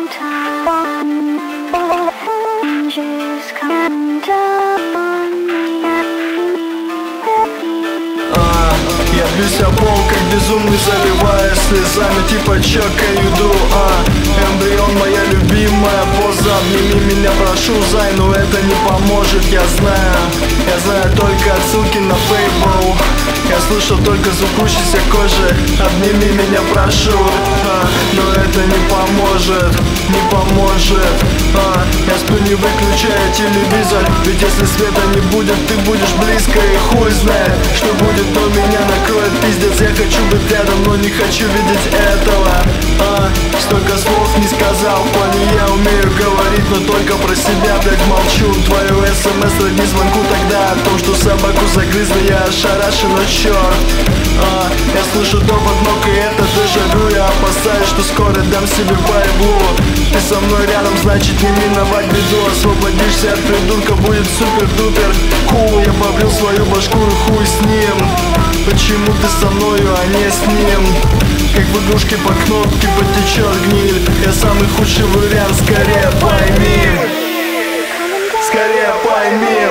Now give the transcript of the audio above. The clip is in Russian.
Я бьюсь о пол, как безумный, заливаясь слезами, типа чекаю еду. Эмбрион, моя любимая поза, обними меня, прошу, зай, но это не поможет, я знаю только отсылки на Fable. Я слышал только звук учащейся кожи, обними меня, прошу, но это не поможет, не поможет. Я сплю, не выключая телевизор, ведь если света не будет, ты будешь близко, и хуй знает, что будет, но меня накроет пиздец. Я хочу быть рядом, но не хочу видеть этого. Столько слов не сказал, понял, я умею говорить, но только про себя, блять, молчу. Твою смс родни звонку тогда о том, что собаку загрызли, я ошарашен, но черт. Я слышу топот ног, и это дежавю. Я опасаюсь, что скоро дам себе по еблу. Ты со мной рядом, значит не миновать беду. Освободишься от придурка, будет супер-дупер кул. Я побрил свою башку, и хуй с ним. Почему ты со мною, а не с ним? Как в игрушке по кнопке потечет гниль. Я самый худший вариант, скорее пойми. Скорее пойми.